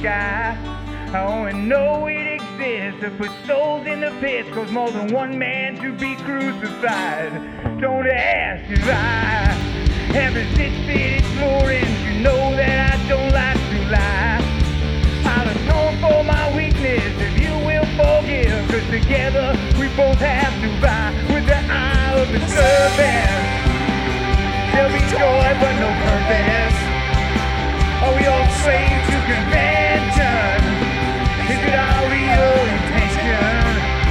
sky. I only know it exists to put souls in the pits, cause more than one man to be crucified. Don't ask if I have resisted exploring. You know that I don't like to lie. I'll atone for my weakness if you will forgive, cause together we both have to vie with the eye of the serpent. There'll be joy but no purpose. Are we all slaves to convention? Is it our real intention?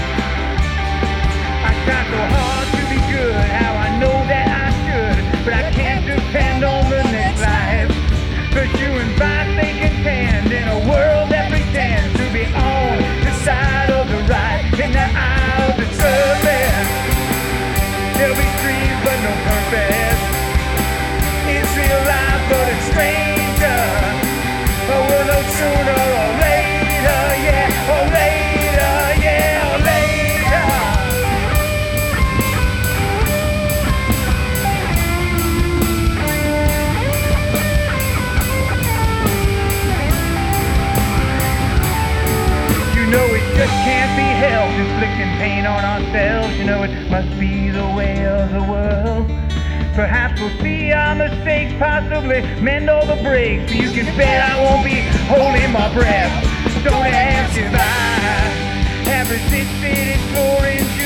I try so hard to be good, how I know that I should, but I can't depend on the next life. Cause you and I they contend in a world that pretends to be on the side of the right, in the eye of the serpent. There'll be dreams but no purpose. It's real life but a stranger. Oh, we'll know sooner or later, yeah, or later, yeah, or later. You know it just can't be helped, inflicting pain on ourselves. You know it must be the way of the world. Perhaps we'll see our mistakes, possibly mend all the breaks. So you can bet I won't be holding my breath. Don't ask if I have resisted exploring.